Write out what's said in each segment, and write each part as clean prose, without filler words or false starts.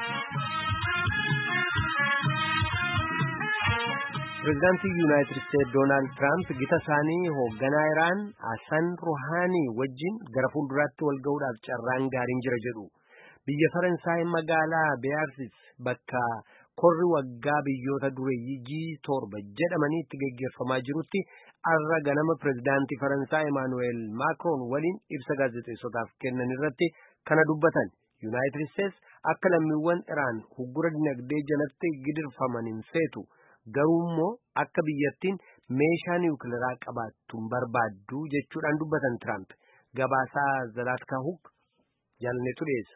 Pireezidaantii Yuunaayitid Isteetsi Doonaald Tiraamp gita isaanii hoogganaa Iraan Hassan Rouhaanii wajjin gara fuulduraatti wal ga'uudhaaf carraan gaariin jira jedhu. Biyya Faransaay magaalaa Beyaarsis bakka korri waggaa biyyoota dureeyyii G7 jedhamanii itti geggeeffamaa jirutti har'a ganama pireezidaantii Faransaay Emmanuel Macron waliin ibsa gaazexeessotaaf kennan irratti kana dubbatan. Yuunaayitid Isteetsi akka lammiiwwan Iraan huggura dinagdee jalatti gidirfaman hin feetu. Garuu immoo akka biyyattiin meeshaa niwukileeraa qabaattu hin barbaaddu jechuudhaan dubbatan Tiraamp. Gabaasaa Zalaatka Huk jaalanneetu dhiyeessa.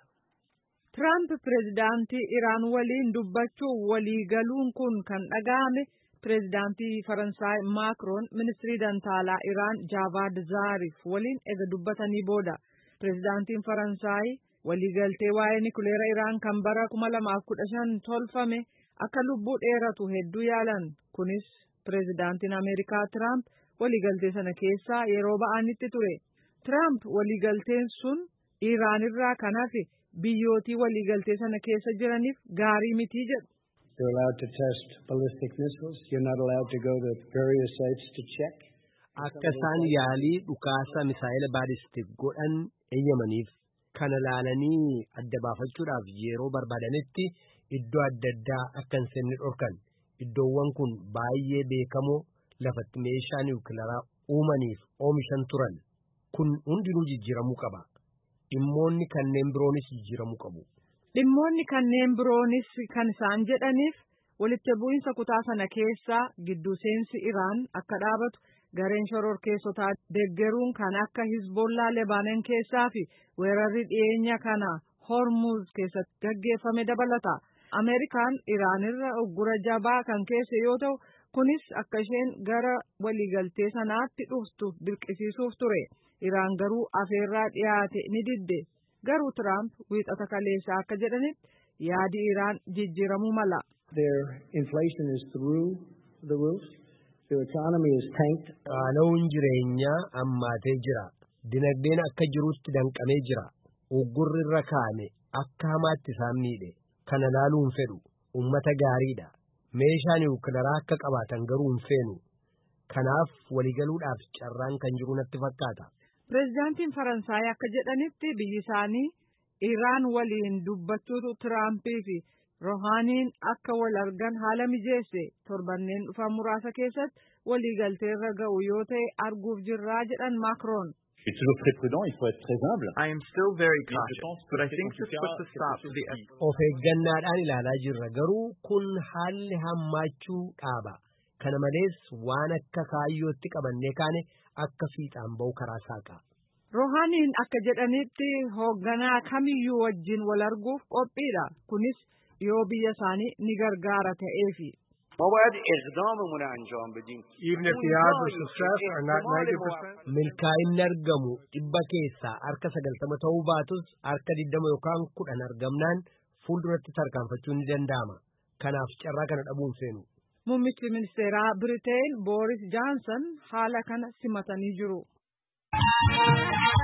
Tiraamp pireezidaantii Iraan waliin dubbachuu waliigaluun kun kan dhaga'ame pireezidaantii Faransaay Macron ministirii dantaalaa Iraan Jaavad Zaarif waliin ega dubbatanii booda. Pireezidaantiin Faransaay waliigaltee waa'ee niwukileera Iraan kan bara 2015 tolfame akka lubbuu dheeratu hedduu yaalan. Kunis pireezidaantiin Ameerikaa Tiraamp waliigaltee sana keessaa yeroo ba'anitti ture. Tiraamp waliigalteen sun Iraan irraa kan hafe biyyootii waliigaltee sana keessa jiraniif gaarii mitii jedhu. You're allowed to test ballistic missiles. You're not allowed to go to various sites to check. Akka isaan yaalii dhukaasa misaa'ila baalistik godhan eeyyamaniif kana laalanii adda baafachuudhaaf yeroo barbaadanitti iddoo adda addaa akka hin seenne dhorkan. Iddoowwan kun baay'ee beekamoo lafatti meeshaa niwukileeraa uumaniif oomishan turan. Kun hundinuu jijjiiramuu qaba. Dhimmoonni kanneen biroonis jijjiiramuu qabu. Dhimmoonni kanneen biroonis kan isaan jedhaniif walitti bu'iinsa kutaa sana keessaa gidduu seensi Iraan akka dhaabatu gareen shororkeessotaa deeggaruun kan akka Hizbollaa Lebaanon keessaa fi weerarri dhiyeenya kana Hormuz keessatti gaggeeffame dabalata. Ameerikaan Iraan irra uggura jabaa kan keesse yoo ta'u kunis akka isheen gara waliigaltee sanaatti dhuftu dirqisiisuuf ture. Iraan garuu afeerraa dhiyaate ni didde. Garuu Tiraamp wiixata kaleessaa akka jedhanitti yaadi Iraan jijjiiramuu mala. Their inflation is through the roof. Their economy is tanked. Qaala'uun jireenyaa ammaatee jira. Dinagdeen akka jirutti danqamee jira. Uggurri irra kaa'ame akka hamaatti isaan miidhe. Kana laaluun fedhu ummata gaariidha. Meeshaa niwukileeraa akka qabaatan garuu hin feenu. Kanaaf waliigaluudhaaf carraan kan jiru natti fakkaata. Pireezidaantiin Faransaay akka jedhanitti biyyi isaanii Iraan waliin dubbachuutu Tiraampii fi Rouhaaniin akka wal argan haala mijeesse. Torbanneen dhufan muraasa keessatti waliigaltee irra ga'u yoo ta'e arguuf jirraa jedhan Macron. Je suis toujours très prudent, il faut être très humble. I am still very cautious, but I think this puts a stop to the... Of eeggannaadhaan ilaalaa jirra garuu kun haalli hammaachuu dhaaba. Kana malees waan akka kaayyootti qabannee kaane akka fiixaan ba'u karaa saaqa. Rouhaaniin akka jedhanitti hoogganaa kamiyyuu wajjin wal arguuf qophiidha. Kunis yoo biyya isaanii ni gargaara ta'eefi. Even if the odds of success are not 90%. Milkaa'inni argamu dhibba keessaa harka 90 ta'uu baatus harka 20 yookaan 10 argamnaan fuulduratti tarkaanfachuu ni danda'ama. Kanaaf carraa kana dhabuun seenu. Muummichi ministeeraa Biriteen Booris Johnson haala kana simatanii jiru.